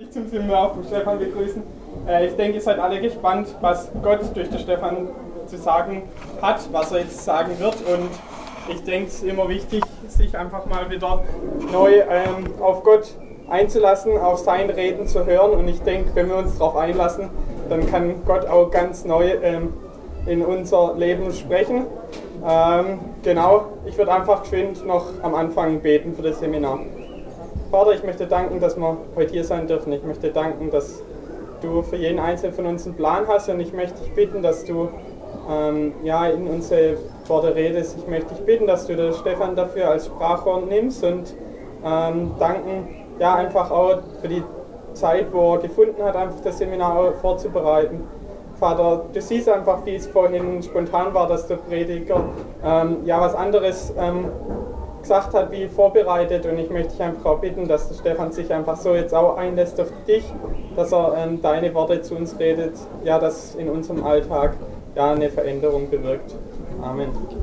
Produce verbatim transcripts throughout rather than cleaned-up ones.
dich zum Seminar von Stefan begrüßen. Äh, ich denke, ihr seid alle gespannt, was Gott durch den Stefan zu sagen hat, was er jetzt sagen wird. Und ich denke, es ist immer wichtig, sich einfach mal wieder neu ähm, auf Gott einzulassen, auf sein Reden zu hören. Und ich denke, wenn wir uns darauf einlassen, dann kann Gott auch ganz neu ähm, in unser Leben sprechen. Ähm, genau, ich würde einfach geschwind noch am Anfang beten für das Seminar. Vater, ich möchte danken, dass wir heute hier sein dürfen. Ich möchte danken, dass du für jeden Einzelnen von uns einen Plan hast, und ich möchte dich bitten, dass du ähm, ja, in unsere Worte redest. Ich möchte dich bitten, dass du den Stefan dafür als Sprachrohr nimmst, und ähm, danken ja, einfach auch für die Zeit, wo er gefunden hat, einfach das Seminar auch vorzubereiten. Vater, du siehst einfach, wie es vorhin spontan war, dass der Prediger ähm, ja was anderes ähm, gesagt hat, wie vorbereitet, und ich möchte dich einfach auch bitten, dass der Stefan sich einfach so jetzt auch einlässt auf dich, dass er ähm, deine Worte zu uns redet, ja, dass in unserem Alltag ja eine Veränderung bewirkt. Amen.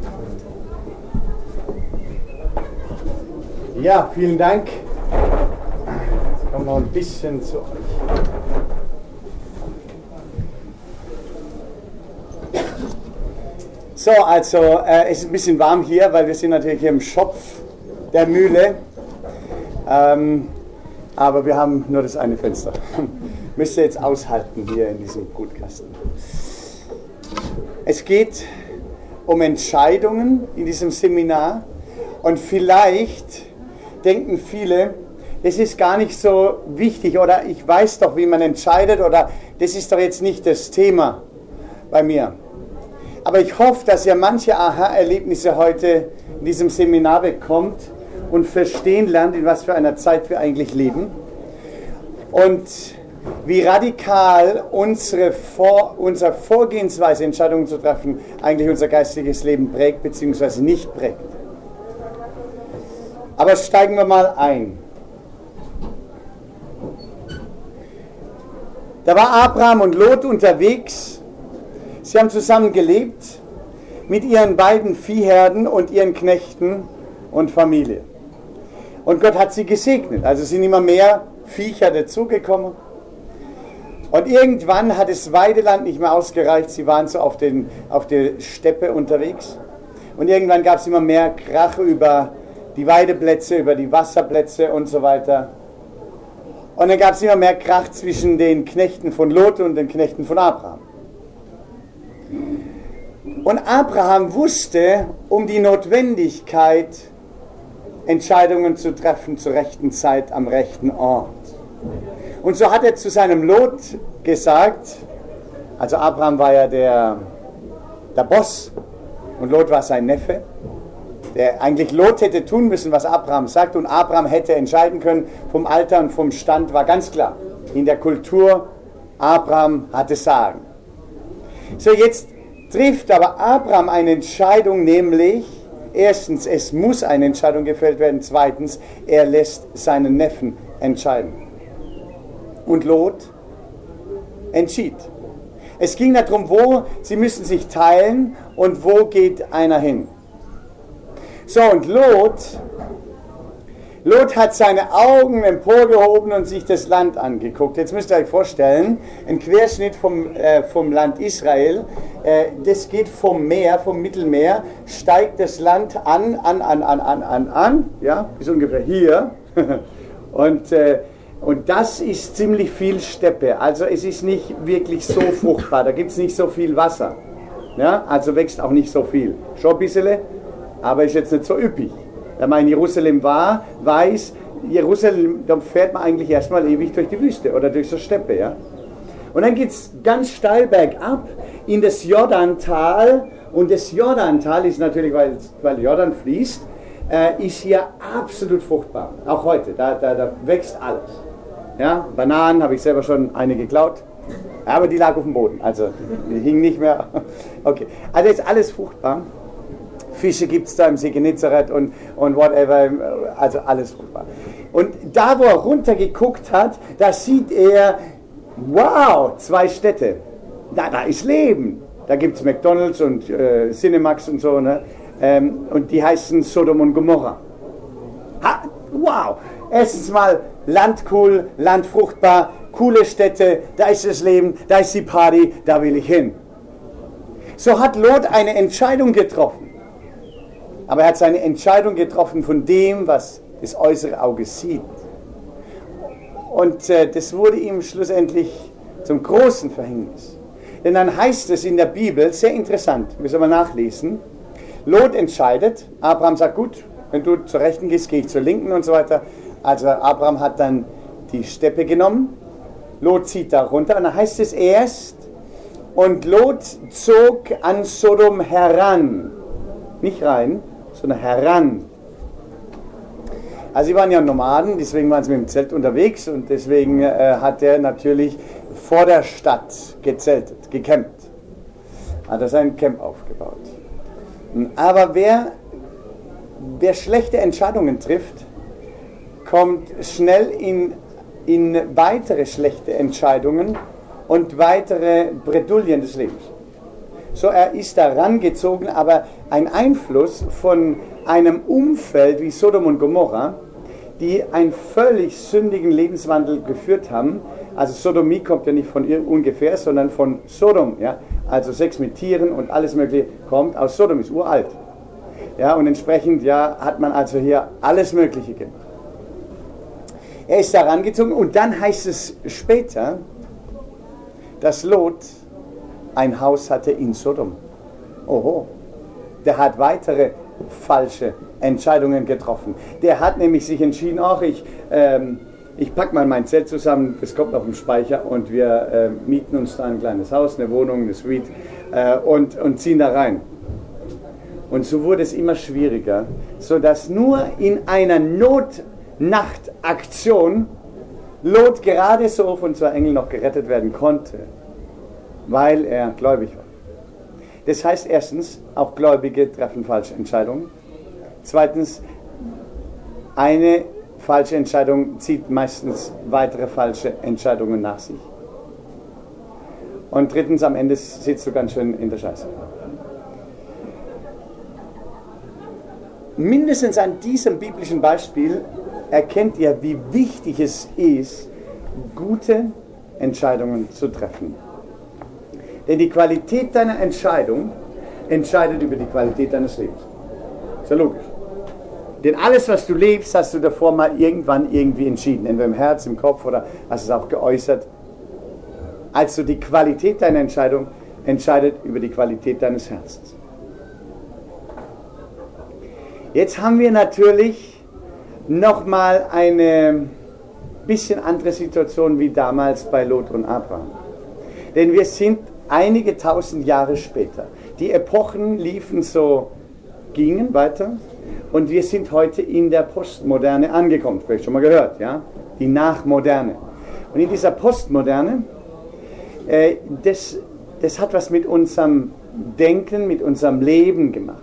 Ja, vielen Dank. Jetzt kommen wir noch ein bisschen zu euch. So, also äh, es ist ein bisschen warm hier, weil wir sind natürlich hier im Schopf der Mühle. Ähm, aber wir haben nur das eine Fenster. Müsst ihr jetzt aushalten hier in diesem Brutkasten. Es geht um Entscheidungen in diesem Seminar, und vielleicht denken viele, das ist gar nicht so wichtig, oder ich weiß doch, wie man entscheidet, oder das ist doch jetzt nicht das Thema bei mir. Aber ich hoffe, dass ihr manche Aha-Erlebnisse heute in diesem Seminar bekommt und verstehen lernt, in was für einer Zeit wir eigentlich leben und wie radikal unsere, Vor unsere Vorgehensweise, Entscheidungen zu treffen, eigentlich unser geistiges Leben prägt bzw. nicht prägt. Aber steigen wir mal ein. Da war Abraham und Lot unterwegs. Sie haben zusammen gelebt mit ihren beiden Viehherden und ihren Knechten und Familie. Und Gott hat sie gesegnet. Also sind immer mehr Viecher dazugekommen. Und irgendwann hat das Weideland nicht mehr ausgereicht. Sie waren so auf, den, auf der Steppe unterwegs. Und irgendwann gab es immer mehr Krach über die Weideplätze, über die Wasserplätze und so weiter. Und dann gab es immer mehr Krach zwischen den Knechten von Lot und den Knechten von Abraham. Und Abraham wusste um die Notwendigkeit, Entscheidungen zu treffen zur rechten Zeit am rechten Ort. Und so hat er zu seinem Lot gesagt, also Abraham war ja der, der Boss und Lot war sein Neffe, der eigentlich Lot hätte tun müssen, was Abraham sagt, und Abraham hätte entscheiden können, vom Alter und vom Stand war ganz klar, in der Kultur, Abraham hatte Sagen. So, jetzt trifft aber Abraham eine Entscheidung, nämlich erstens, es muss eine Entscheidung gefällt werden, zweitens, er lässt seinen Neffen entscheiden. Und Lot entschied. Es ging darum, wo, sie müssen sich teilen und wo geht einer hin. So, und Lot, Lot hat seine Augen emporgehoben und sich das Land angeguckt. Jetzt müsst ihr euch vorstellen, ein Querschnitt vom, äh, vom Land Israel, äh, das geht vom Meer, vom Mittelmeer, steigt das Land an, an, an, an, an, an, an, ja, bis ungefähr hier. und, äh, und das ist ziemlich viel Steppe, also es ist nicht wirklich so fruchtbar, da gibt es nicht so viel Wasser. Ja, also wächst auch nicht so viel. Schon ein bisschen, aber ist jetzt nicht so üppig. Wenn man in Jerusalem war, weiß, Jerusalem, da fährt man eigentlich erstmal ewig durch die Wüste oder durch so Steppe. Ja? Und dann geht es ganz steil bergab in das Jordantal. Und das Jordantal ist natürlich, weil, weil Jordan fließt, äh, ist hier absolut fruchtbar. Auch heute, da, da, da wächst alles. Ja? Bananen habe ich selber schon eine geklaut. Aber die lag auf dem Boden, also die hing nicht mehr. Okay, also ist alles fruchtbar. Fische gibt es da im See Genezareth und, und whatever, also alles fruchtbar. Und da, wo er runtergeguckt hat, da sieht er, wow, zwei Städte. Da, da ist Leben. Da gibt es McDonalds und äh, Cinemax und so, ne? Ähm, und die heißen Sodom und Gomorra. Ha, wow! Erstens mal, Land cool, Land fruchtbar, coole Städte, da ist das Leben, da ist die Party, da will ich hin. So hat Lot eine Entscheidung getroffen. Aber er hat seine Entscheidung getroffen von dem, was das äußere Auge sieht. Und äh, das wurde ihm schlussendlich zum großen Verhängnis. Denn dann heißt es in der Bibel, sehr interessant, müssen wir nachlesen, Lot entscheidet, Abraham sagt, gut, wenn du zur Rechten gehst, gehe ich zur Linken und so weiter. Also Abraham hat dann die Steppe genommen, Lot zieht da runter und dann heißt es erst, und Lot zog an Sodom heran, nicht rein, sondern heran. Also sie waren ja Nomaden, deswegen waren sie mit dem Zelt unterwegs und deswegen äh, hat er natürlich vor der Stadt gezeltet, gecampt. Hat er sein Camp aufgebaut. Aber wer, wer schlechte Entscheidungen trifft, kommt schnell in, in weitere schlechte Entscheidungen und weitere Bredouillen des Lebens. So, er ist da rangezogen, aber ein Einfluss von einem Umfeld wie Sodom und Gomorra, die einen völlig sündigen Lebenswandel geführt haben. Also Sodomie kommt ja nicht von ungefähr, sondern von Sodom. Ja? Also Sex mit Tieren und alles Mögliche kommt aus Sodom, ist uralt. Ja, und entsprechend ja, hat man also hier alles Mögliche gemacht. Er ist da rangezogen und dann heißt es später, dass Lot ein Haus hatte in Sodom. Oho, der hat weitere falsche Entscheidungen getroffen. Der hat nämlich sich entschieden, ach, ich, ähm, ich packe mal mein Zelt zusammen, das kommt auf den Speicher und wir äh, mieten uns da ein kleines Haus, eine Wohnung, eine Suite äh, und, und ziehen da rein. Und so wurde es immer schwieriger, sodass nur in einer Notnachtaktion Lot gerade so von zwei Engeln noch gerettet werden konnte, weil er gläubig war. Das heißt erstens, auch Gläubige treffen falsche Entscheidungen. Zweitens, eine falsche Entscheidung zieht meistens weitere falsche Entscheidungen nach sich. Und drittens, am Ende sitzt du ganz schön in der Scheiße. Mindestens an diesem biblischen Beispiel erkennt ihr, wie wichtig es ist, gute Entscheidungen zu treffen. Denn die Qualität deiner Entscheidung entscheidet über die Qualität deines Lebens. Ist ja logisch. Denn alles, was du lebst, hast du davor mal irgendwann irgendwie entschieden. Entweder im Herz, im Kopf oder hast es auch geäußert. Also die Qualität deiner Entscheidung entscheidet über die Qualität deines Herzens. Jetzt haben wir natürlich nochmal eine bisschen andere Situation wie damals bei Lot und Abraham. Denn wir sind einige tausend Jahre später. Die Epochen liefen so, gingen weiter und wir sind heute in der Postmoderne angekommen. Vielleicht schon mal gehört, ja? Die Nachmoderne. Und in dieser Postmoderne, äh, das, das hat was mit unserem Denken, mit unserem Leben gemacht.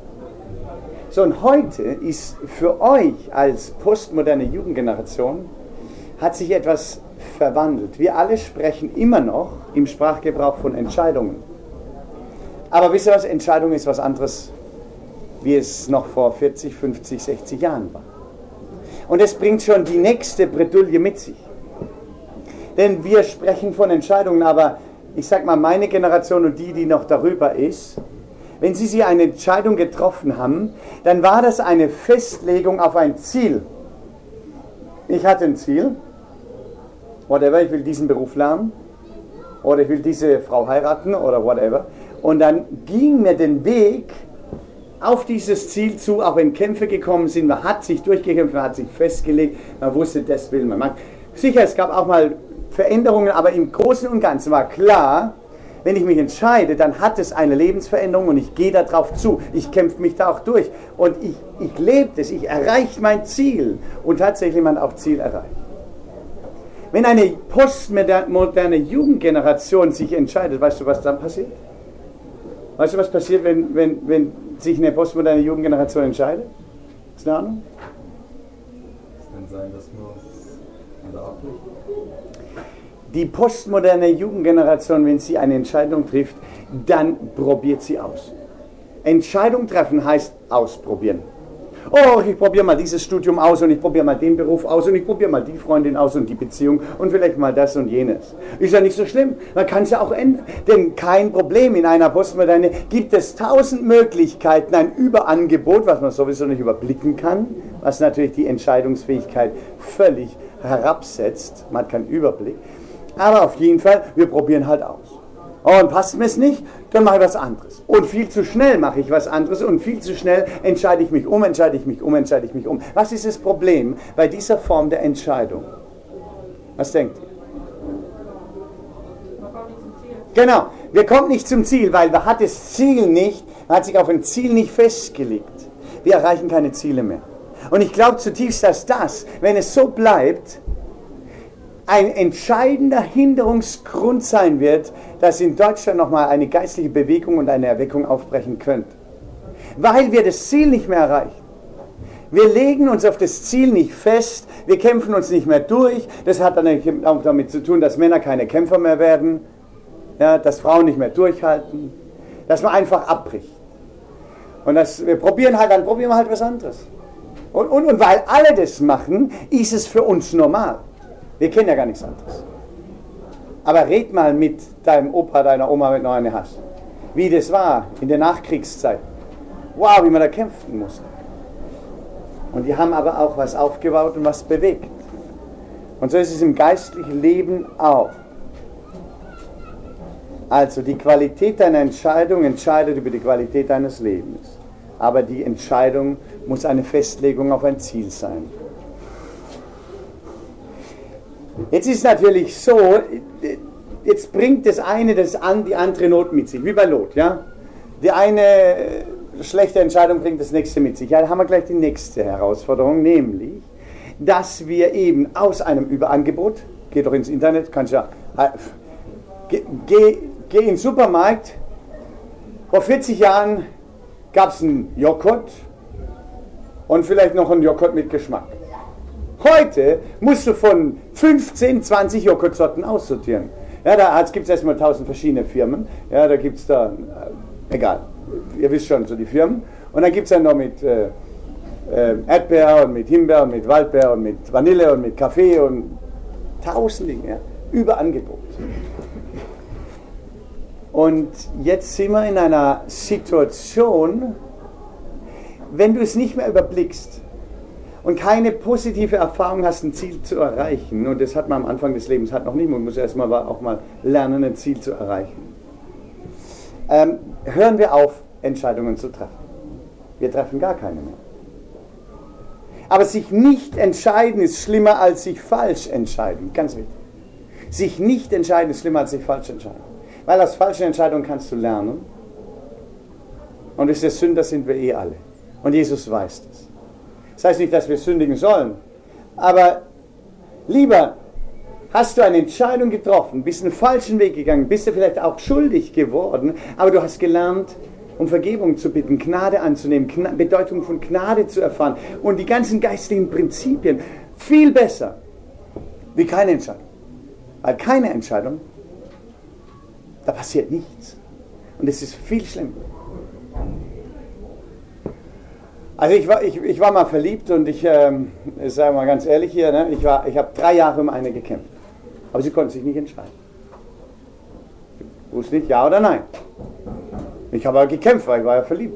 So, und heute ist für euch als postmoderne Jugendgeneration hat sich etwas verwandelt. Wir alle sprechen immer noch im Sprachgebrauch von Entscheidungen. Aber wisst ihr was? Entscheidung ist was anderes, wie es noch vor vierzig, fünfzig, sechzig Jahren war. Und es bringt schon die nächste Bredouille mit sich. Denn wir sprechen von Entscheidungen, aber ich sag mal, meine Generation und die, die noch darüber ist, wenn sie sich eine Entscheidung getroffen haben, dann war das eine Festlegung auf ein Ziel. Ich hatte ein Ziel, whatever, ich will diesen Beruf lernen, oder ich will diese Frau heiraten, oder whatever. Und dann ging mir den Weg auf dieses Ziel zu, auch wenn Kämpfe gekommen sind, man hat sich durchgekämpft, man hat sich festgelegt, man wusste, das will man. Sicher, es gab auch mal Veränderungen, aber im Großen und Ganzen war klar, wenn ich mich entscheide, dann hat es eine Lebensveränderung und ich gehe darauf zu. Ich kämpfe mich da auch durch und ich, ich lebe das, ich erreiche mein Ziel und tatsächlich man auch Ziel erreicht. Wenn eine postmoderne Jugendgeneration sich entscheidet, weißt du, was dann passiert? Weißt du, was passiert, wenn, wenn, wenn sich eine postmoderne Jugendgeneration entscheidet? Hast du eine Ahnung? Es kann sein, dass nur wieder abbricht. Die postmoderne Jugendgeneration, wenn sie eine Entscheidung trifft, dann probiert sie aus. Entscheidung treffen heißt ausprobieren. Oh, ich probiere mal dieses Studium aus und ich probiere mal den Beruf aus und ich probiere mal die Freundin aus und die Beziehung und vielleicht mal das und jenes. Ist ja nicht so schlimm, man kann es ja auch ändern. Denn kein Problem, in einer Postmoderne gibt es tausend Möglichkeiten, ein Überangebot, was man sowieso nicht überblicken kann, was natürlich die Entscheidungsfähigkeit völlig herabsetzt. Man hat keinen Überblick. Aber auf jeden Fall, wir probieren halt aus. Oh, und passt mir es nicht, dann mache ich was anderes. Und viel zu schnell mache ich was anderes und viel zu schnell entscheide ich mich um, entscheide ich mich um, entscheide ich mich um. Was ist das Problem bei dieser Form der Entscheidung? Was denkt ihr? Genau, wir kommen nicht zum Ziel, weil man hat das Ziel nicht, man hat sich auf ein Ziel nicht festgelegt. Wir erreichen keine Ziele mehr. Und ich glaube zutiefst, dass das, wenn es so bleibt, ein entscheidender Hinderungsgrund sein wird, dass in Deutschland nochmal eine geistliche Bewegung und eine Erweckung aufbrechen könnte. Weil wir das Ziel nicht mehr erreichen. Wir legen uns auf das Ziel nicht fest, wir kämpfen uns nicht mehr durch. Das hat dann auch damit zu tun, dass Männer keine Kämpfer mehr werden, ja, dass Frauen nicht mehr durchhalten, dass man einfach abbricht. Und das, wir probieren halt, dann probieren wir halt was anderes. Und, und, und weil alle das machen, ist es für uns normal. Wir kennen ja gar nichts anderes. Aber red mal mit deinem Opa, deiner Oma, wenn du noch eine hast. Wie das war in der Nachkriegszeit. Wow, wie man da kämpfen musste. Und die haben aber auch was aufgebaut und was bewegt. Und so ist es im geistlichen Leben auch. Also die Qualität deiner Entscheidung entscheidet über die Qualität deines Lebens. Aber die Entscheidung muss eine Festlegung auf ein Ziel sein. Jetzt ist es natürlich so, jetzt bringt das eine das an, die andere Not mit sich, wie bei Lot, ja? Die eine schlechte Entscheidung bringt das nächste mit sich. Ja, da haben wir gleich die nächste Herausforderung, nämlich, dass wir eben aus einem Überangebot, geh doch ins Internet, kannst ja, geh, geh, geh in den Supermarkt, vor vierzig Jahren gab es einen Joghurt und vielleicht noch einen Joghurt mit Geschmack. Heute musst du von fünfzehn, zwanzig Joghurtsorten aussortieren. Ja, da gibt es erstmal tausend verschiedene Firmen. Ja, da gibt es da, äh, egal, ihr wisst schon, so die Firmen. Und dann gibt es dann noch mit äh, äh, Erdbeer und mit Himbeer und mit Waldbeer und mit Vanille und mit Kaffee und tausend Dinge. Ja, Überangebot. Und jetzt sind wir in einer Situation, wenn du es nicht mehr überblickst, und keine positive Erfahrung hast, ein Ziel zu erreichen, und das hat man am Anfang des Lebens hat noch nicht, man muss erstmal auch mal lernen, ein Ziel zu erreichen, ähm, hören wir auf, Entscheidungen zu treffen. Wir treffen gar keine mehr. Aber sich nicht entscheiden ist schlimmer als sich falsch entscheiden, ganz wichtig. Sich nicht entscheiden ist schlimmer als sich falsch entscheiden. Weil aus falschen Entscheidungen kannst du lernen, und es ist Sünder sind wir eh alle. Und Jesus weiß das. Das heißt nicht, dass wir sündigen sollen, aber lieber hast du eine Entscheidung getroffen, bist einen falschen Weg gegangen, bist du vielleicht auch schuldig geworden, aber du hast gelernt, um Vergebung zu bitten, Gnade anzunehmen, Gna- Bedeutung von Gnade zu erfahren und die ganzen geistlichen Prinzipien viel besser wie keine Entscheidung. Weil keine Entscheidung, da passiert nichts. Und es ist viel schlimmer. Also ich war, ich, ich war mal verliebt und ich, ähm, ich sage mal ganz ehrlich hier, ne, ich, war, ich habe drei Jahre um eine gekämpft. Aber sie konnte sich nicht entscheiden. Ich wusste nicht, ja oder nein. Ich habe aber gekämpft, weil ich war ja verliebt.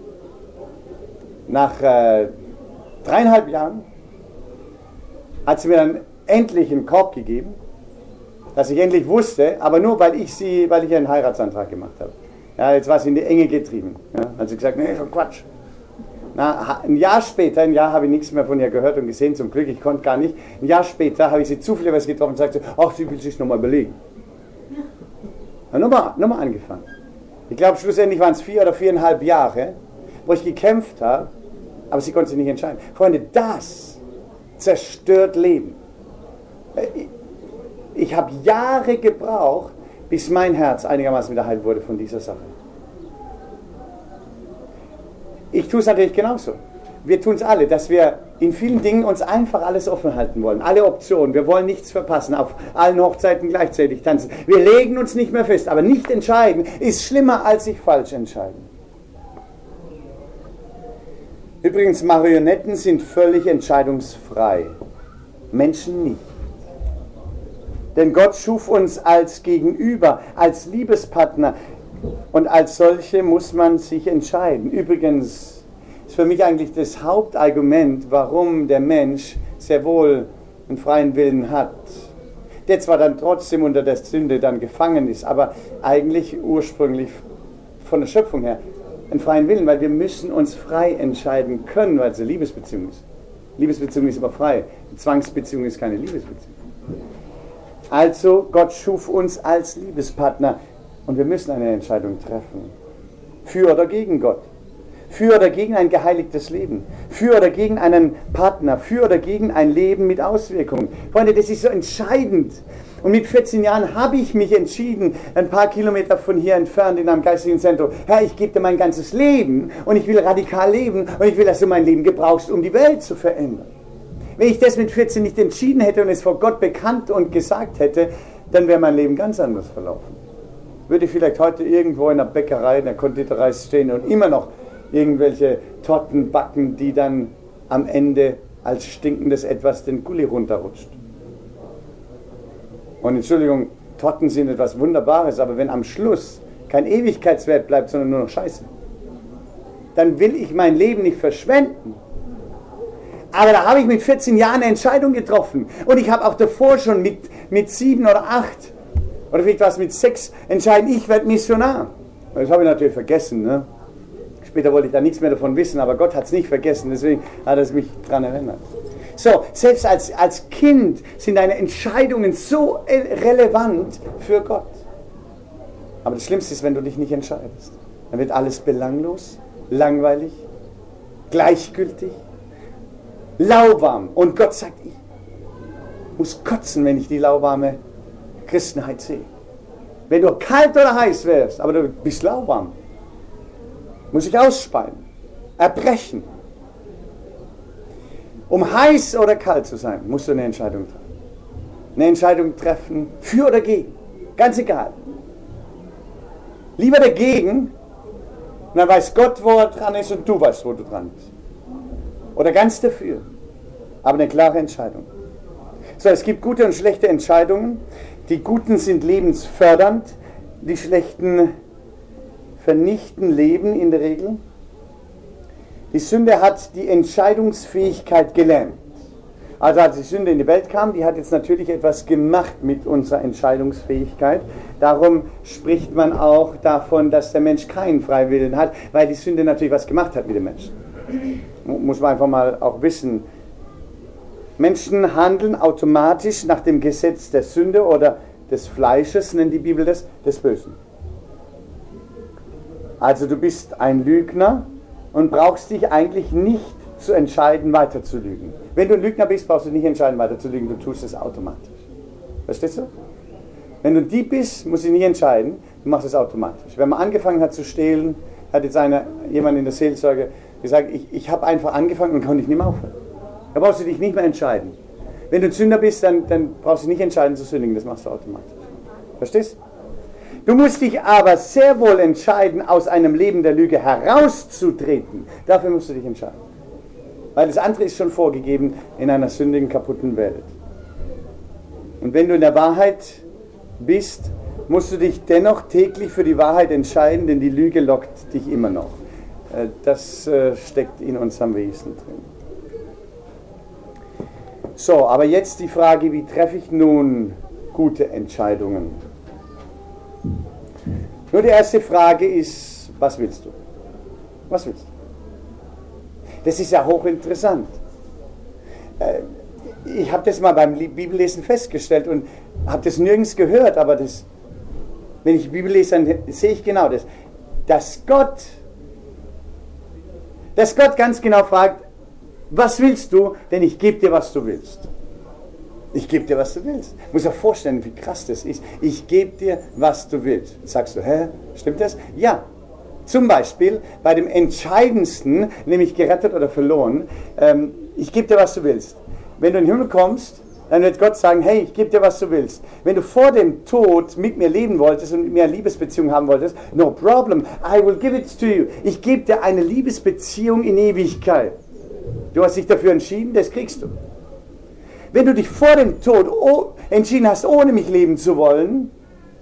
Nach äh, dreieinhalb Jahren hat sie mir dann endlich einen Korb gegeben, dass ich endlich wusste, aber nur weil ich sie, weil ich einen Heiratsantrag gemacht habe. Ja, jetzt war sie in die Enge getrieben. Ja, hat sie gesagt, nee, schon Quatsch. Na, ein Jahr später, ein Jahr habe ich nichts mehr von ihr gehört und gesehen, zum Glück, ich konnte gar nicht. Ein Jahr später habe ich sie zufällig getroffen und sagte, ach, sie will sich nochmal überlegen. Ja, nochmal, nochmal angefangen. Ich glaube, schlussendlich waren es vier oder viereinhalb Jahre, wo ich gekämpft habe, aber sie konnte sich nicht entscheiden. Freunde, das zerstört Leben. Ich, ich habe Jahre gebraucht, bis mein Herz einigermaßen wieder heil wurde von dieser Sache. Ich tue es natürlich genauso. Wir tun es alle, dass wir in vielen Dingen uns einfach alles offen halten wollen. Alle Optionen. Wir wollen nichts verpassen. Auf allen Hochzeiten gleichzeitig tanzen. Wir legen uns nicht mehr fest. Aber nicht entscheiden ist schlimmer als sich falsch entscheiden. Übrigens, Marionetten sind völlig entscheidungsfrei, Menschen nicht. Denn Gott schuf uns als Gegenüber, als Liebespartner und als solche muss man sich entscheiden. Übrigens ist für mich eigentlich das Hauptargument, warum der Mensch sehr wohl einen freien Willen hat, der zwar dann trotzdem unter der Sünde dann gefangen ist, aber eigentlich ursprünglich von der Schöpfung her einen freien Willen, weil wir müssen uns frei entscheiden können, weil es eine Liebesbeziehung ist. Liebesbeziehung ist aber frei, eine Zwangsbeziehung ist keine Liebesbeziehung. Also Gott schuf uns als Liebespartner und wir müssen eine Entscheidung treffen. Für oder gegen Gott. Für oder gegen ein geheiligtes Leben. Für oder gegen einen Partner. Für oder gegen ein Leben mit Auswirkungen. Freunde, das ist so entscheidend. Und mit vierzehn Jahren habe ich mich entschieden, ein paar Kilometer von hier entfernt in einem geistlichen Zentrum, Herr, ich gebe dir mein ganzes Leben und ich will radikal leben und ich will, dass du mein Leben gebrauchst, um die Welt zu verändern. Wenn ich das mit vierzehn nicht entschieden hätte und es vor Gott bekannt und gesagt hätte, dann wäre mein Leben ganz anders verlaufen. Würde ich vielleicht heute irgendwo in einer Bäckerei, in der Konditorei stehen und immer noch irgendwelche Torten backen, die dann am Ende als stinkendes Etwas den Gully runterrutscht. Und Entschuldigung, Torten sind etwas Wunderbares, aber wenn am Schluss kein Ewigkeitswert bleibt, sondern nur noch Scheiße, dann will ich mein Leben nicht verschwenden. Aber da habe ich mit vierzehn Jahren eine Entscheidung getroffen. Und ich habe auch davor schon mit, mit sieben oder acht, oder vielleicht was mit sechs, entschieden, ich werde Missionar. Das habe ich natürlich vergessen. Ne? Später wollte ich da nichts mehr davon wissen, aber Gott hat es nicht vergessen, deswegen hat es mich daran erinnert. So, selbst als, als Kind sind deine Entscheidungen so relevant für Gott. Aber das Schlimmste ist, wenn du dich nicht entscheidest. Dann wird alles belanglos, langweilig, gleichgültig, lauwarm. Und Gott sagt, ich muss kotzen, wenn ich die lauwarme Christenheit sehe. Wenn du kalt oder heiß wärst, aber du bist lauwarm, muss ich ausspeien, erbrechen. Um heiß oder kalt zu sein, musst du eine Entscheidung treffen. Eine Entscheidung treffen, für oder gegen. Ganz egal. Lieber dagegen, und dann weiß Gott, wo er dran ist und du weißt, wo du dran bist. Oder ganz dafür. Aber eine klare Entscheidung. So, es gibt gute und schlechte Entscheidungen. Die guten sind lebensfördernd, die schlechten vernichten Leben in der Regel. Die Sünde hat die Entscheidungsfähigkeit gelähmt. Also als die Sünde in die Welt kam, die hat jetzt natürlich etwas gemacht mit unserer Entscheidungsfähigkeit. Darum spricht man auch davon, dass der Mensch keinen Freiwillen hat, weil die Sünde natürlich was gemacht hat mit dem Menschen. Muss man einfach mal auch wissen. Menschen handeln automatisch nach dem Gesetz der Sünde oder des Fleisches, nennt die Bibel das, des Bösen. Also du bist ein Lügner und brauchst dich eigentlich nicht zu entscheiden, weiter zu lügen. Wenn du ein Lügner bist, brauchst du nicht entscheiden, weiter zu lügen, du tust es automatisch. Verstehst du? Wenn du ein Dieb bist, musst du nicht entscheiden, du machst es automatisch. Wenn man angefangen hat zu stehlen, hat jetzt einer, jemand in der Seelsorge gesagt, ich, ich habe einfach angefangen und konnte nicht mehr aufhören. Da brauchst du dich nicht mehr entscheiden. Wenn du ein Sünder bist, dann, dann brauchst du nicht entscheiden zu sündigen, das machst du automatisch. Verstehst du? Du musst dich aber sehr wohl entscheiden, aus einem Leben der Lüge herauszutreten. Dafür musst du dich entscheiden. Weil das andere ist schon vorgegeben in einer sündigen, kaputten Welt. Und wenn du in der Wahrheit bist, musst du dich dennoch täglich für die Wahrheit entscheiden, denn die Lüge lockt dich immer noch. Das steckt in unserem Wesen drin. So, aber jetzt die Frage, wie treffe ich nun gute Entscheidungen? Nur die erste Frage ist, was willst du? Was willst du? Das ist ja hochinteressant. Ich habe das mal beim Bibellesen festgestellt und habe das nirgends gehört, aber das, wenn ich die Bibel lese, dann sehe ich genau das. Dass Gott, dass Gott ganz genau fragt, was willst du? Denn ich gebe dir, was du willst. Ich gebe dir, was du willst. Ich muss dir vorstellen, wie krass das ist. Ich gebe dir, was du willst. Sagst du, hä? Stimmt das? Ja. Zum Beispiel bei dem Entscheidendsten, nämlich gerettet oder verloren, ähm, ich gebe dir, was du willst. Wenn du in den Himmel kommst dann wird Gott sagen, hey, ich gebe dir, was du willst. Wenn du vor dem Tod mit mir leben wolltest und mit mir eine Liebesbeziehung haben wolltest, no problem, I will give it to you. Ich gebe dir eine Liebesbeziehung in Ewigkeit. Du hast dich dafür entschieden, das kriegst du. Wenn du dich vor dem Tod oh, entschieden hast, ohne mich leben zu wollen,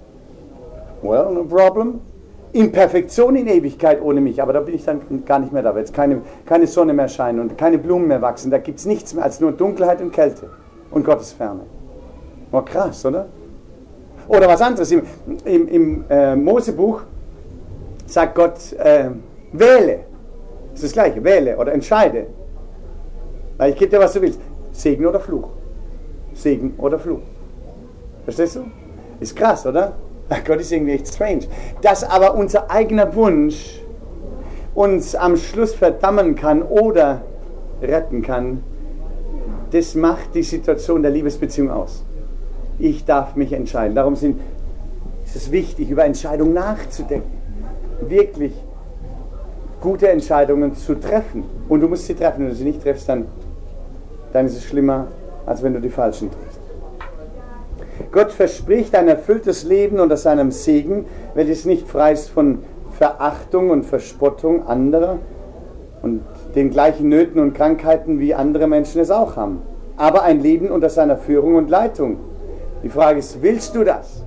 well, no problem. In Perfektion, in Ewigkeit ohne mich, aber da bin ich dann gar nicht mehr da, weil jetzt keine, keine Sonne mehr scheint und keine Blumen mehr wachsen. Da gibt es nichts mehr als nur Dunkelheit und Kälte und Gottes Ferne. Oh, krass, oder? Oder was anderes. Im, im, im äh, Mosebuch sagt Gott, äh, wähle. Das ist das Gleiche, wähle oder entscheide. Weil ich gebe dir, was du willst. Segen oder Fluch. Segen oder Fluch. Verstehst du? Ist krass, oder? Gott ist irgendwie echt strange. Dass aber unser eigener Wunsch uns am Schluss verdammen kann oder retten kann, das macht die Situation der Liebesbeziehung aus. Ich darf mich entscheiden. Darum sind, ist es wichtig, über Entscheidungen nachzudenken. Wirklich gute Entscheidungen zu treffen. Und du musst sie treffen. Wenn du sie nicht triffst, dann, dann ist es schlimmer, als wenn du die falschen triffst. Gott verspricht ein erfülltes Leben unter seinem Segen, welches nicht frei ist von Verachtung und Verspottung anderer und den gleichen Nöten und Krankheiten, wie andere Menschen es auch haben. Aber ein Leben unter seiner Führung und Leitung. Die Frage ist, willst du das?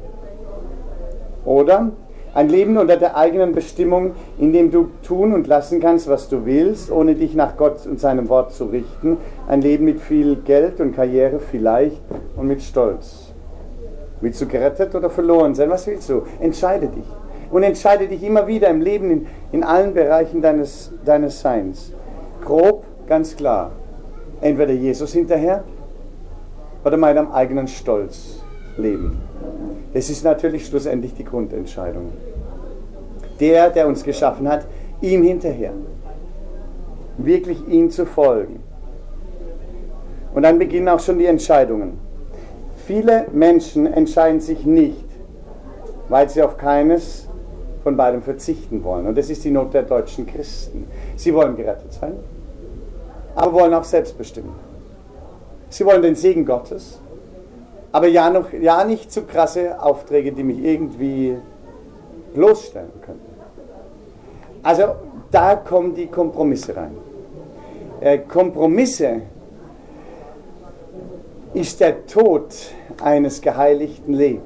Oder ein Leben unter der eigenen Bestimmung, in dem du tun und lassen kannst, was du willst, ohne dich nach Gott und seinem Wort zu richten. Ein Leben mit viel Geld und Karriere vielleicht und mit Stolz. Willst du gerettet oder verloren sein? Was willst du? Entscheide dich. Und entscheide dich immer wieder im Leben, in, in allen Bereichen deines, deines Seins. Grob, ganz klar. Entweder Jesus hinterher oder meinem eigenen Stolz leben. Das ist natürlich schlussendlich die Grundentscheidung. Der, der uns geschaffen hat, ihm hinterher. Wirklich ihm zu folgen. Und dann beginnen auch schon die Entscheidungen. Viele Menschen entscheiden sich nicht, weil sie auf keines von beidem verzichten wollen. Und das ist die Not der deutschen Christen. Sie wollen gerettet sein, aber wollen auch selbst bestimmen. Sie wollen den Segen Gottes, aber ja, noch, ja nicht zu krasse Aufträge, die mich irgendwie bloßstellen können. Also da kommen die Kompromisse rein. Äh, Kompromisse ist der Tod eines geheiligten Lebens.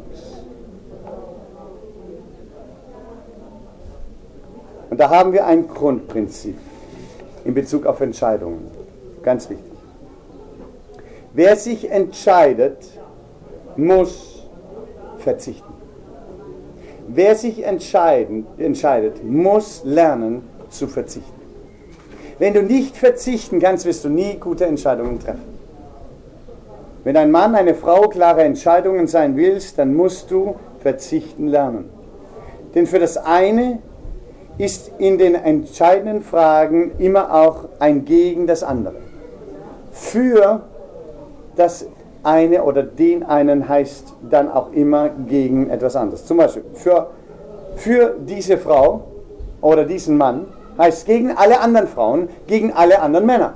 Und da haben wir ein Grundprinzip in Bezug auf Entscheidungen. Ganz wichtig. Wer sich entscheidet, muss verzichten. Wer sich entscheiden, entscheidet, muss lernen zu verzichten. Wenn du nicht verzichten kannst, wirst du nie gute Entscheidungen treffen. Wenn ein Mann, eine Frau klare Entscheidungen sein willst, dann musst du verzichten lernen. Denn für das eine ist in den entscheidenden Fragen immer auch ein Gegen das andere. Für das eine oder den einen heißt dann auch immer gegen etwas anderes. Zum Beispiel für, für diese Frau oder diesen Mann heißt gegen alle anderen Frauen, gegen alle anderen Männer.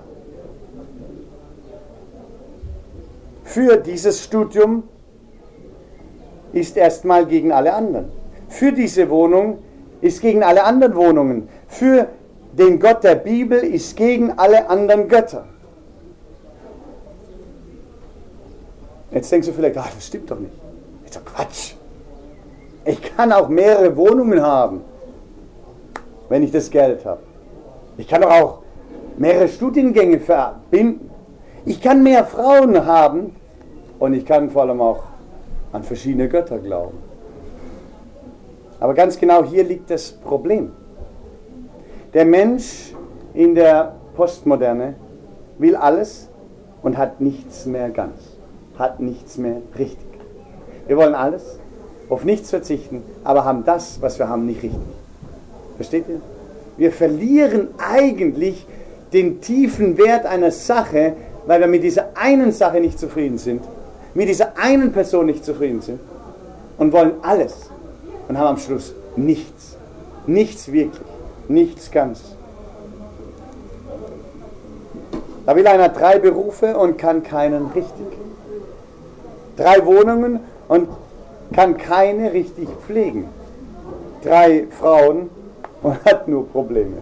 Für dieses Studium ist erstmal gegen alle anderen. Für diese Wohnung ist gegen alle anderen Wohnungen. Für den Gott der Bibel ist gegen alle anderen Götter. Jetzt denkst du vielleicht, ach, das stimmt doch nicht. Das ist doch Quatsch. Ich kann auch mehrere Wohnungen haben, wenn ich das Geld habe. Ich kann doch auch mehrere Studiengänge verbinden. Ich kann mehr Frauen haben und ich kann vor allem auch an verschiedene Götter glauben. Aber ganz genau hier liegt das Problem. Der Mensch in der Postmoderne will alles und hat nichts mehr ganz, hat nichts mehr richtig. Wir wollen alles, auf nichts verzichten, aber haben das, was wir haben, nicht richtig. Versteht ihr? Wir verlieren eigentlich den tiefen Wert einer Sache, weil wir mit dieser einen Sache nicht zufrieden sind, mit dieser einen Person nicht zufrieden sind und wollen alles und haben am Schluss nichts. Nichts wirklich. Nichts ganz. Da will einer drei Berufe und kann keinen richtig. Drei Wohnungen und kann keine richtig pflegen. Drei Frauen und hat nur Probleme.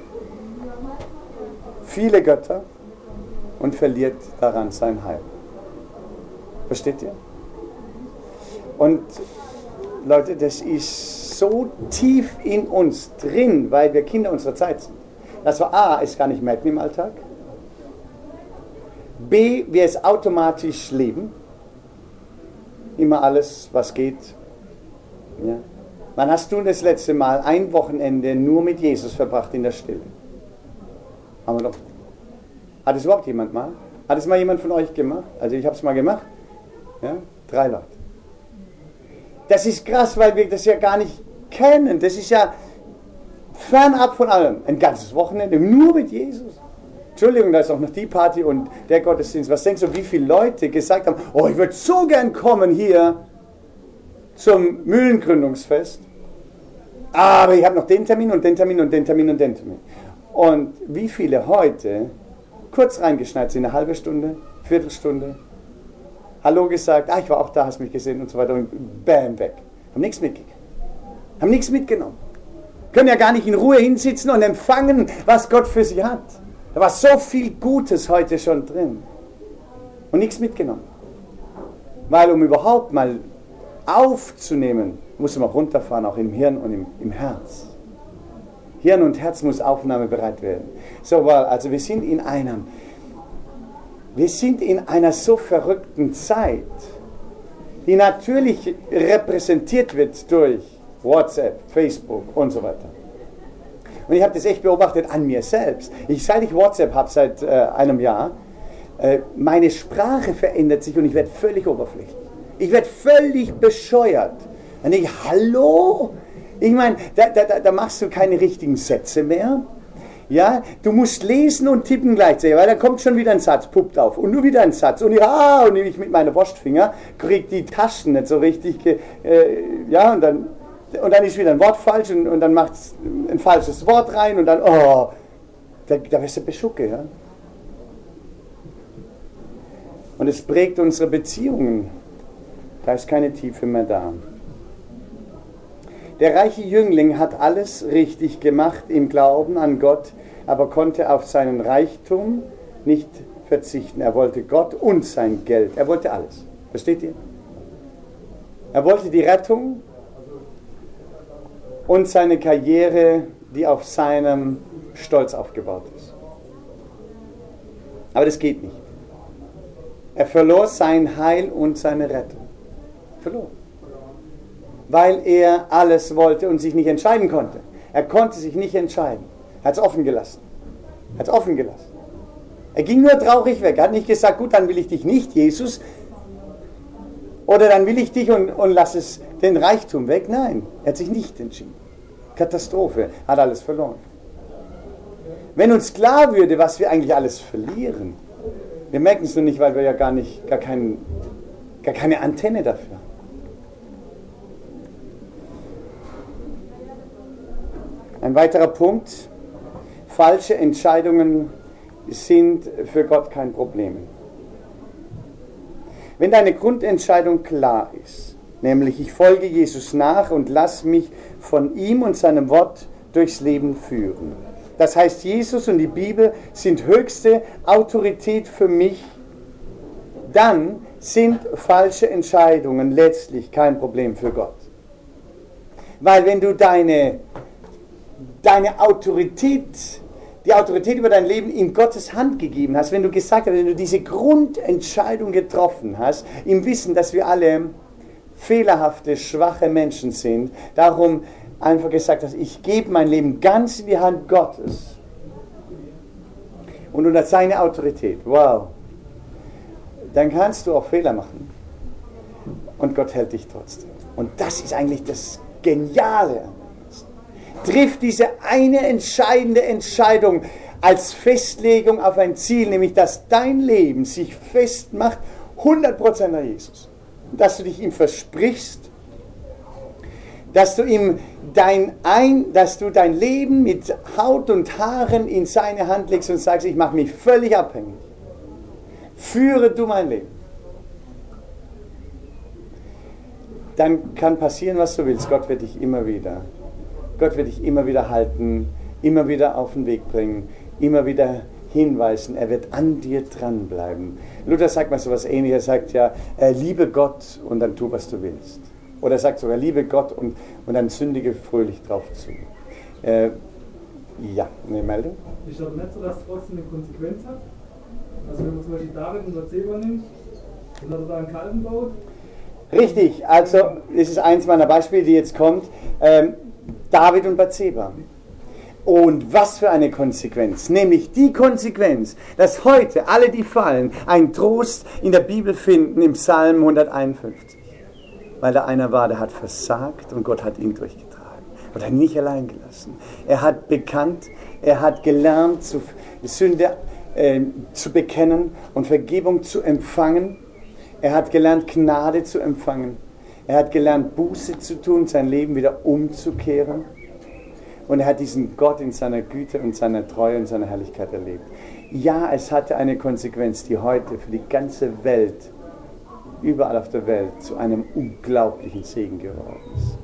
Viele Götter und verliert daran sein Heil. Versteht ihr? Und Leute, das ist so tief in uns drin, weil wir Kinder unserer Zeit sind, dass wir A, es gar nicht merken im Alltag, B, wir es automatisch leben, immer alles, was geht. Ja. Wann hast du das letzte Mal ein Wochenende nur mit Jesus verbracht in der Stille? Haben wir doch. Hat es überhaupt jemand mal? Hat es mal jemand von euch gemacht? Also ich habe es mal gemacht. Ja? Drei Leute. Das ist krass, weil wir das ja gar nicht kennen. Das ist ja fernab von allem. Ein ganzes Wochenende nur mit Jesus. Entschuldigung, da ist auch noch die Party und der Gottesdienst. Was denkst du, wie viele Leute gesagt haben, oh, ich würde so gern kommen hier zum Mühlengründungsfest, aber ich habe noch den Termin und den Termin und den Termin und den Termin. Und wie viele heute kurz reingeschneit sind, eine halbe Stunde, Viertelstunde, Hallo gesagt, ah, ich war auch da, hast mich gesehen und so weiter und bam, weg. Haben nichts mitgekriegt. Haben nichts mitgenommen. Können ja gar nicht in Ruhe hinsitzen und empfangen, was Gott für sie hat. Da war so viel Gutes heute schon drin. Und nichts mitgenommen. Weil um überhaupt mal aufzunehmen, muss man runterfahren, auch im Hirn und im, im Herz. Hirn und Herz muss aufnahmebereit werden. So, weil, also wir sind in einem, wir sind in einer so verrückten Zeit, die natürlich repräsentiert wird durch WhatsApp, Facebook und so weiter. Und ich habe das echt beobachtet an mir selbst. Ich, seit ich WhatsApp habe, seit äh, einem Jahr, äh, meine Sprache verändert sich und ich werde völlig oberflächlich. Ich werde völlig bescheuert. Dann denke ich, hallo? Ich meine, da, da, da machst du keine richtigen Sätze mehr. Ja, du musst lesen und tippen gleichzeitig, weil dann kommt schon wieder ein Satz, puppt auf und nur wieder ein Satz und ja, und ich mit meinem Wurstfinger kriege die Taschen nicht so richtig, äh, ja, und dann, und dann ist wieder ein Wort falsch und, und dann macht es ein falsches Wort rein und dann, oh, da, da wirst du beschucke, ja. Und es prägt unsere Beziehungen, da ist keine Tiefe mehr da. Der reiche Jüngling hat alles richtig gemacht im Glauben an Gott, aber konnte auf seinen Reichtum nicht verzichten. Er wollte Gott und sein Geld. Er wollte alles. Versteht ihr? Er wollte die Rettung und seine Karriere, die auf seinem Stolz aufgebaut ist. Aber das geht nicht. Er verlor sein Heil und seine Rettung. Verloren. Weil er alles wollte und sich nicht entscheiden konnte. Er konnte sich nicht entscheiden. Er hat es offen gelassen. Er hat es offen gelassen. Er ging nur traurig weg. Er hat nicht gesagt, gut, dann will ich dich nicht, Jesus. Oder dann will ich dich und, und lass es den Reichtum weg. Nein, er hat sich nicht entschieden. Katastrophe. Hat alles verloren. Wenn uns klar würde, was wir eigentlich alles verlieren, wir merken es nur nicht, weil wir ja gar nicht, gar, kein, gar keine Antenne dafür haben. Ein weiterer Punkt, falsche Entscheidungen sind für Gott kein Problem. Wenn deine Grundentscheidung klar ist, nämlich ich folge Jesus nach und lass mich von ihm und seinem Wort durchs Leben führen. Das heißt, Jesus und die Bibel sind höchste Autorität für mich, dann sind falsche Entscheidungen letztlich kein Problem für Gott. Weil wenn du deine deine Autorität, die Autorität über dein Leben in Gottes Hand gegeben hast, wenn du gesagt hast, wenn du diese Grundentscheidung getroffen hast, im Wissen, dass wir alle fehlerhafte, schwache Menschen sind, darum einfach gesagt hast, ich gebe mein Leben ganz in die Hand Gottes und unter seine Autorität, wow, dann kannst du auch Fehler machen und Gott hält dich trotzdem. Und das ist eigentlich das Geniale. Triff diese eine entscheidende Entscheidung als Festlegung auf ein Ziel, nämlich dass dein Leben sich festmacht, hundert Prozent an Jesus. Dass du dich ihm versprichst, dass du ihm dein, ein, dass du dein Leben mit Haut und Haaren in seine Hand legst und sagst, ich mache mich völlig abhängig. Führe du mein Leben. dann kann passieren, was du willst. Gott wird dich immer wieder, Gott wird dich immer wieder halten, immer wieder auf den Weg bringen, immer wieder hinweisen. Er wird an dir dranbleiben. Luther sagt mal so was Ähnliches. Er sagt ja, äh, liebe Gott und dann tu, was du willst. Oder er sagt sogar, liebe Gott und, und dann sündige fröhlich drauf zu. Äh, ja, eine Meldung? Ich glaube nicht so, dass es trotzdem eine Konsequenz hat. Also wenn man zum Beispiel David und Bathseba nimmt, und hat er da einen Kalben baut. Richtig, also das ist eins meiner Beispiele, die jetzt kommt. Ähm, David und Bathseba. Und was für eine Konsequenz, nämlich die Konsequenz, dass heute alle, die fallen, einen Trost in der Bibel finden im Psalm hunderteinundfünfzig. Weil da einer war, der hat versagt und Gott hat ihn durchgetragen. Gott hat ihn nicht allein gelassen. Er hat bekannt, er hat gelernt, zu, Sünde äh, zu bekennen und Vergebung zu empfangen. Er hat gelernt, Gnade zu empfangen. Er hat gelernt, Buße zu tun, sein Leben wieder umzukehren. Und er hat diesen Gott in seiner Güte und seiner Treue und seiner Herrlichkeit erlebt. Ja, es hatte eine Konsequenz, die heute für die ganze Welt, überall auf der Welt, zu einem unglaublichen Segen geworden ist.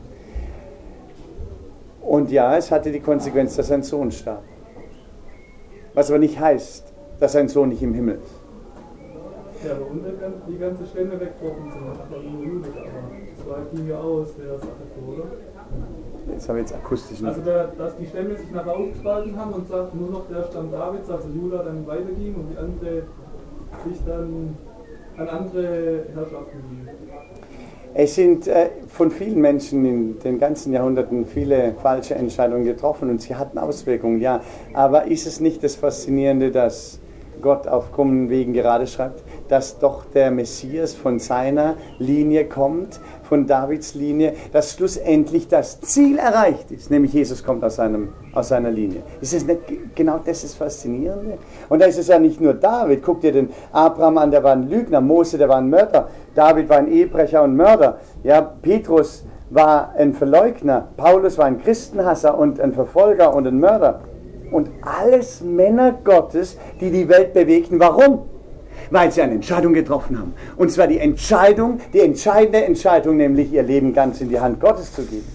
Und ja, es hatte die Konsequenz, dass sein Sohn starb. Was aber nicht heißt, dass sein Sohn nicht im Himmel ist. Ja, aber und die ganze Stämme weggebrochen sind, das hat man nur Jude, aber das war, ging ja aus der Sache vor, oder? Jetzt habe ich jetzt akustisch nicht. Also, der, dass die Stämme sich nachher aufgespalten haben und sagt, nur noch der Stamm Davids, also Juda, dann weiterging und die andere sich dann an andere Herrschaften ging. Es sind äh, von vielen Menschen in den ganzen Jahrhunderten viele falsche Entscheidungen getroffen und sie hatten Auswirkungen, ja. Aber ist es nicht das Faszinierende, dass Gott auf krummen Wegen gerade schreibt, dass doch der Messias von seiner Linie kommt, von Davids Linie, dass schlussendlich das Ziel erreicht ist, nämlich Jesus kommt aus, seinem, aus seiner Linie. Ist es nicht genau das ist Faszinierende? Und da ist es ja nicht nur David, guck dir den Abraham an, der war ein Lügner, Mose, der war ein Mörder, David war ein Ehebrecher und Mörder, ja, Petrus war ein Verleugner, Paulus war ein Christenhasser und ein Verfolger und ein Mörder. Und alles Männer Gottes, die die Welt bewegten. Warum? Weil sie eine Entscheidung getroffen haben. Und zwar die Entscheidung, die entscheidende Entscheidung, nämlich ihr Leben ganz in die Hand Gottes zu geben.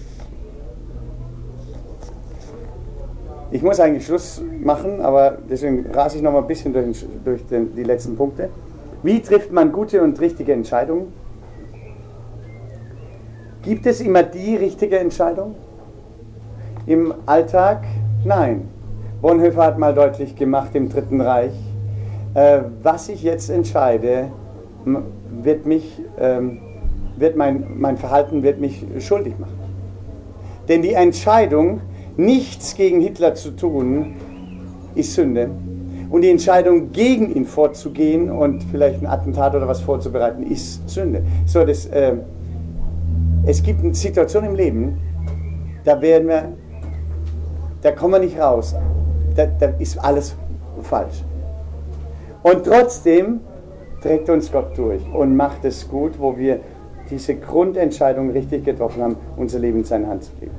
Ich muss eigentlich Schluss machen, aber deswegen rase ich noch mal ein bisschen durch, durch den, die letzten Punkte. Wie trifft man gute und richtige Entscheidungen? Gibt es immer die richtige Entscheidung? Im Alltag? Nein. Bonhoeffer hat mal deutlich gemacht im Dritten Reich, äh, was ich jetzt entscheide, wird mich, ähm, wird mein, mein Verhalten wird mich schuldig machen. Denn die Entscheidung, nichts gegen Hitler zu tun, ist Sünde. Und die Entscheidung, gegen ihn vorzugehen und vielleicht ein Attentat oder was vorzubereiten, ist Sünde. So, das, äh, es gibt eine Situation im Leben, da werden wir, da kommen wir nicht raus. Da, da ist alles falsch. Und trotzdem trägt uns Gott durch und macht es gut, wo wir diese Grundentscheidung richtig getroffen haben, unser Leben in seine Hand zu legen.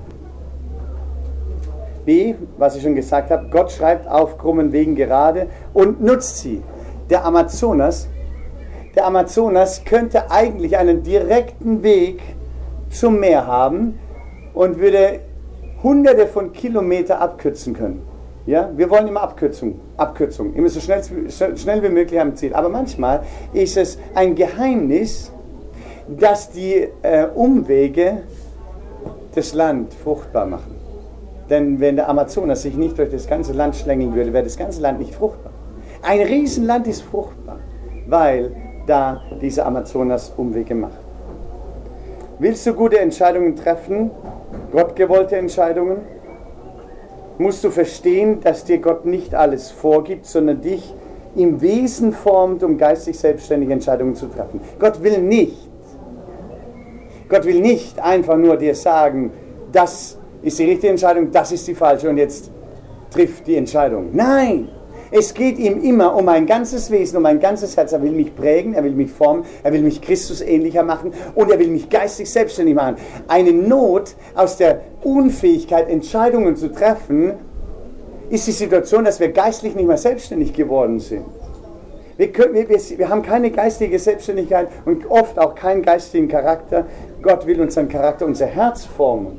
B, was ich schon gesagt habe, Gott schreibt auf krummen Wegen gerade und nutzt sie. Der Amazonas, der Amazonas könnte eigentlich einen direkten Weg zum Meer haben und würde hunderte von Kilometern abkürzen können. Ja, wir wollen immer Abkürzung, Abkürzung, immer so schnell, so schnell wie möglich am Ziel. Aber manchmal ist es ein Geheimnis, dass die äh, Umwege das Land fruchtbar machen. Denn wenn der Amazonas sich nicht durch das ganze Land schlängeln würde, wäre das ganze Land nicht fruchtbar. Ein Riesenland ist fruchtbar, weil da dieser Amazonas Umwege macht. Willst du gute Entscheidungen treffen, gottgewollte Entscheidungen, musst du verstehen, dass dir Gott nicht alles vorgibt, sondern dich im Wesen formt, um geistig selbstständige Entscheidungen zu treffen. Gott will nicht, Gott will nicht einfach nur dir sagen, das ist die richtige Entscheidung, das ist die falsche und jetzt trifft die Entscheidung. Nein! Es geht ihm immer um mein ganzes Wesen, um mein ganzes Herz. Er will mich prägen, er will mich formen, er will mich Christus ähnlicher machen und er will mich geistig selbstständig machen. Eine Not aus der Unfähigkeit, Entscheidungen zu treffen, ist die Situation, dass wir geistlich nicht mehr selbstständig geworden sind. Wir, können, wir, wir, wir haben keine geistige Selbstständigkeit und oft auch keinen geistigen Charakter. Gott will unseren Charakter, unser Herz formen.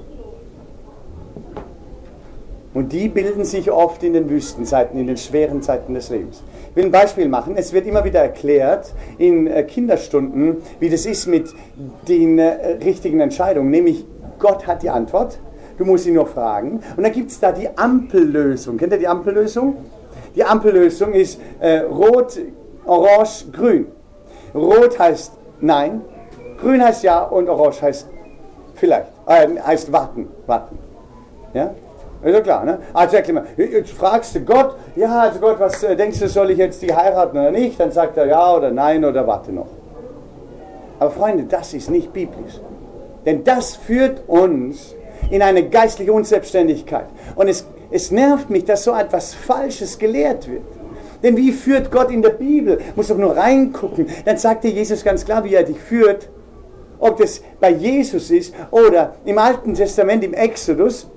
Und die bilden sich oft in den Wüstenzeiten, in den schweren Zeiten des Lebens. Ich will ein Beispiel machen. Es wird immer wieder erklärt in äh, Kinderstunden, wie das ist mit den äh, richtigen Entscheidungen. Nämlich, Gott hat die Antwort, du musst ihn nur fragen. Und dann gibt es da die Ampellösung. Kennt ihr die Ampellösung? Die Ampellösung ist äh, rot, orange, grün. Rot heißt nein, grün heißt ja und orange heißt vielleicht. Äh, heißt warten, warten. Ja? Ist ja klar, ne? Also erklär mal, jetzt fragst du Gott, ja, also Gott, was äh, denkst du, soll ich jetzt die heiraten oder nicht? Dann sagt er ja oder nein oder warte noch. Aber Freunde, das ist nicht biblisch. Denn das führt uns in eine geistliche Unselbstständigkeit. Und es, es nervt mich, dass so etwas Falsches gelehrt wird. Denn wie führt Gott in der Bibel? Muss doch nur reingucken. Dann sagt dir Jesus ganz klar, wie er dich führt. Ob das bei Jesus ist oder im Alten Testament, im Exodus,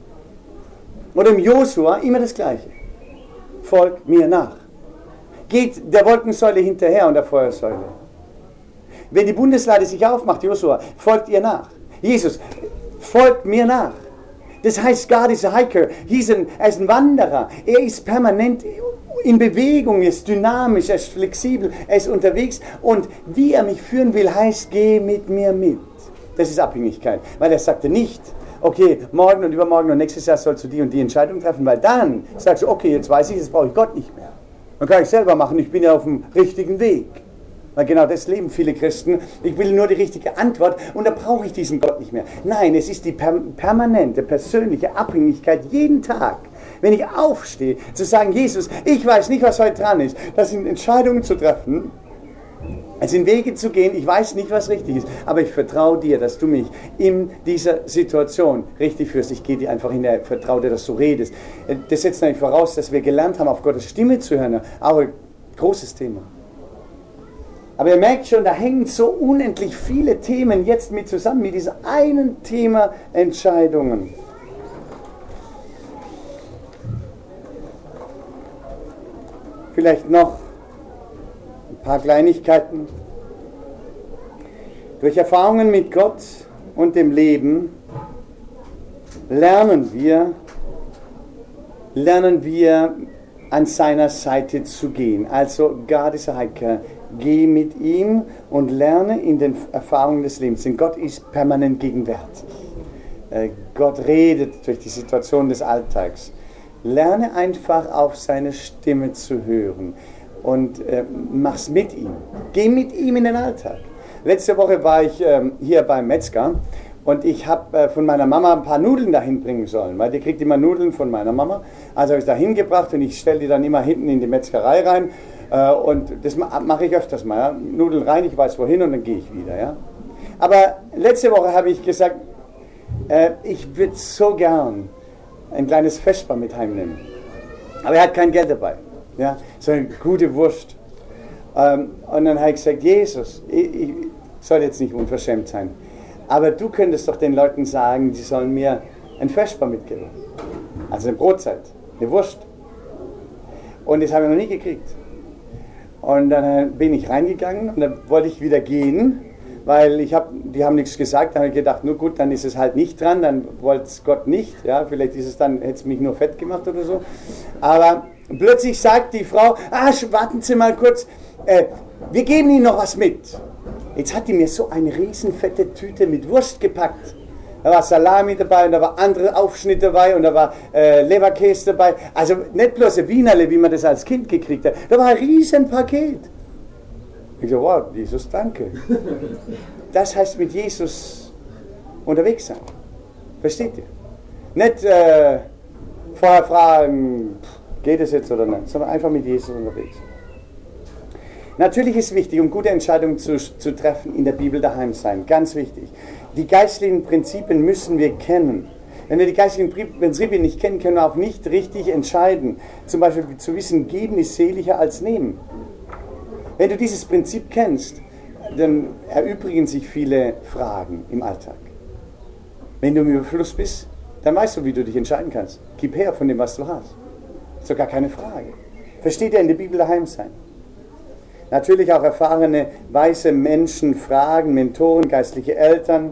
oder im Josua, immer das Gleiche. Folgt mir nach. Geht der Wolkensäule hinterher und der Feuersäule. Wenn die Bundeslade sich aufmacht, Josua, folgt ihr nach. Jesus, folgt mir nach. Das heißt, God is a hiker. Ein, er ist ein Wanderer. Er ist permanent in Bewegung, er ist dynamisch, er ist flexibel, er ist unterwegs. Und wie er mich führen will, heißt, geh mit mir mit. Das ist Abhängigkeit. Weil er sagte nicht, okay, morgen und übermorgen und nächstes Jahr sollst du die und die Entscheidung treffen, weil dann sagst du, okay, jetzt weiß ich, jetzt brauche ich Gott nicht mehr. Dann kann ich selber machen, ich bin ja auf dem richtigen Weg. Weil genau das leben viele Christen. Ich will nur die richtige Antwort und dann brauche ich diesen Gott nicht mehr. Nein, es ist die per- permanente, persönliche Abhängigkeit jeden Tag. Wenn ich aufstehe, zu sagen, Jesus, ich weiß nicht, was heute dran ist. Das sind Entscheidungen zu treffen, es sind Wege zu gehen, ich weiß nicht, was richtig ist, aber ich vertraue dir, dass du mich in dieser Situation richtig führst. Ich gehe dir einfach in der, vertraue dir, dass du redest. Das setzt natürlich voraus, dass wir gelernt haben, auf Gottes Stimme zu hören, aber ein großes Thema. Aber ihr merkt schon, da hängen so unendlich viele Themen jetzt mit zusammen, mit diesem einen Thema Entscheidungen. Vielleicht noch ein paar Kleinigkeiten. Durch Erfahrungen mit Gott und dem Leben lernen wir, lernen wir an seiner Seite zu gehen. Also Gott ist ein Hiker. Geh mit ihm und lerne in den Erfahrungen des Lebens. Denn Gott ist permanent gegenwärtig. Gott redet durch die Situation des Alltags. Lerne einfach auf seine Stimme zu hören und äh, mach's mit ihm. Geh mit ihm in den Alltag. Letzte Woche war ich ähm, hier beim Metzger und ich habe äh, von meiner Mama ein paar Nudeln dahin bringen sollen, weil die kriegt immer Nudeln von meiner Mama. Also habe ich da hingebracht und ich stelle die dann immer hinten in die Metzgerei rein äh, und das mache ich öfters mal. Ja? Nudeln rein, ich weiß wohin und dann gehe ich wieder. Ja? Aber letzte Woche habe ich gesagt, äh, ich würde so gern ein kleines Vesper mit heimnehmen. Aber er hat kein Geld dabei. Ja, so eine gute Wurst. Ähm, und dann habe ich gesagt, Jesus, ich, ich soll jetzt nicht unverschämt sein, aber du könntest doch den Leuten sagen, die sollen mir ein Vesper mitgeben. Also eine Brotzeit, eine Wurst. Und das habe ich noch nie gekriegt. Und dann bin ich reingegangen und dann wollte ich wieder gehen, weil ich hab, die haben nichts gesagt, dann habe ich gedacht, nur gut, dann ist es halt nicht dran, dann wollte es Gott nicht, ja, vielleicht ist es dann, hätte es mich nur fett gemacht oder so. Aber plötzlich sagt die Frau, ah, warten Sie mal kurz, äh, wir geben Ihnen noch was mit. Jetzt hat die mir so eine riesenfette Tüte mit Wurst gepackt. Da war Salami dabei und da war andere Aufschnitt dabei und da war äh, Leberkäse dabei. Also nicht bloß ein Wienerle, wie man das als Kind gekriegt hat, da war ein riesen Paket. Ich so, wow, Jesus, danke. Das heißt mit Jesus unterwegs sein. Versteht ihr? Nicht äh, vorher fragen, geht es jetzt oder nicht, sondern einfach mit Jesus unterwegs. Natürlich ist wichtig, um gute Entscheidungen zu, zu treffen, in der Bibel daheim sein. Ganz wichtig. Die geistlichen Prinzipien müssen wir kennen. Wenn wir die geistlichen Prinzipien nicht kennen, können wir auch nicht richtig entscheiden. Zum Beispiel zu wissen, geben ist seliger als nehmen. Wenn du dieses Prinzip kennst, dann erübrigen sich viele Fragen im Alltag. Wenn du im Überfluss bist, dann weißt du, wie du dich entscheiden kannst. Gib her von dem, was du hast. Ist doch gar keine Frage. Versteht ihr, in der Bibel daheim sein? Natürlich auch erfahrene, weise Menschen fragen, Mentoren, geistliche Eltern,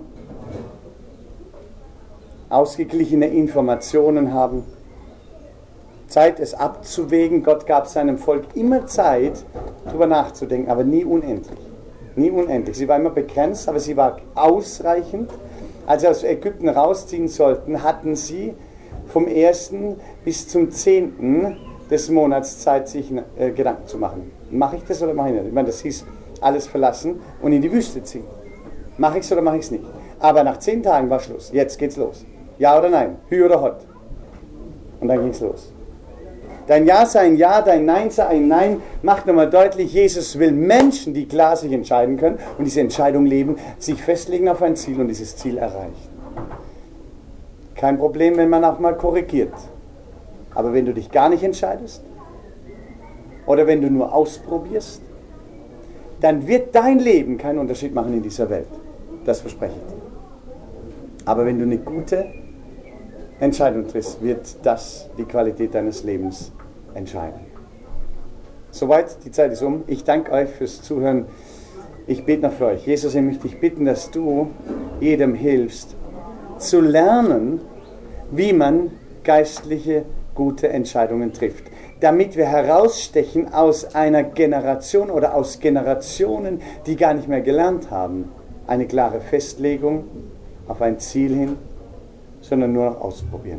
ausgeglichene Informationen haben. Zeit, es abzuwägen. Gott gab seinem Volk immer Zeit, darüber nachzudenken, aber nie unendlich. Nie unendlich. Sie war immer begrenzt, aber sie war ausreichend. Als sie aus Ägypten rausziehen sollten, hatten sie vom ersten bis zum zehnten des Monats Zeit, sich äh, Gedanken zu machen. Mache ich das oder mache ich nicht? Ich meine, das hieß, alles verlassen und in die Wüste ziehen. Mache ich es oder mache ich es nicht? Aber nach zehn Tagen war Schluss. Jetzt geht's los. Ja oder nein? Hü oder Hot? Und dann ging es los. Dein Ja sei ein Ja, dein Nein sei ein Nein. Macht nochmal deutlich, Jesus will Menschen, die klar sich entscheiden können und diese Entscheidung leben, sich festlegen auf ein Ziel und dieses Ziel erreichen. Kein Problem, wenn man auch mal korrigiert. Aber wenn du dich gar nicht entscheidest oder wenn du nur ausprobierst, dann wird dein Leben keinen Unterschied machen in dieser Welt. Das verspreche ich dir. Aber wenn du eine gute Entscheidung triffst, wird das die Qualität deines Lebens entscheiden. Soweit, die Zeit ist um. Ich danke euch fürs Zuhören. Ich bete noch für euch. Jesus, ich möchte dich bitten, dass du jedem hilfst, zu lernen, wie man geistliche, gute Entscheidungen trifft. Damit wir herausstechen aus einer Generation oder aus Generationen, die gar nicht mehr gelernt haben, eine klare Festlegung auf ein Ziel hin, sondern nur noch ausprobieren.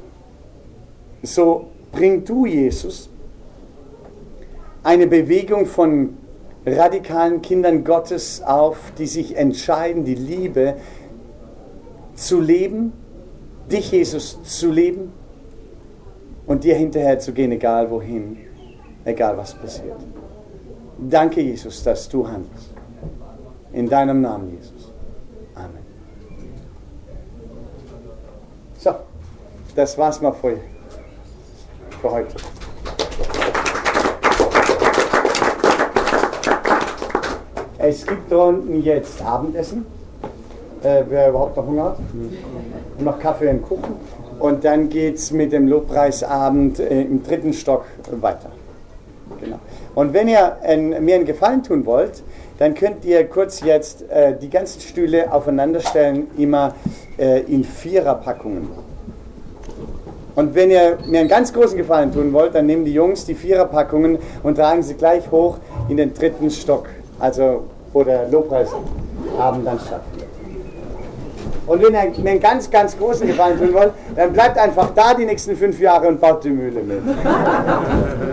So bring du, Jesus, eine Bewegung von radikalen Kindern Gottes auf, die sich entscheiden, die Liebe zu leben, dich, Jesus, zu leben und dir hinterher zu gehen, egal wohin, egal was passiert. Danke, Jesus, dass du handelst. In deinem Namen, Jesus. Amen. So, das war's mal für, für heute. Es gibt da unten jetzt Abendessen, äh, wer überhaupt noch Hunger hat, und noch Kaffee und Kuchen. Und dann geht es mit dem Lobpreisabend äh, im dritten Stock weiter. Genau. Und wenn ihr ein, mir einen Gefallen tun wollt, dann könnt ihr kurz jetzt äh, die ganzen Stühle aufeinander stellen, immer äh, in Viererpackungen. Und wenn ihr mir einen ganz großen Gefallen tun wollt, dann nehmen die Jungs die Viererpackungen und tragen sie gleich hoch in den dritten Stock, also wo der Lobpreisabend dann stattfindet. Und wenn ihr mir einen ganz, ganz großen Gefallen tun wollt, dann bleibt einfach da die nächsten fünf Jahre und baut die Mühle mit.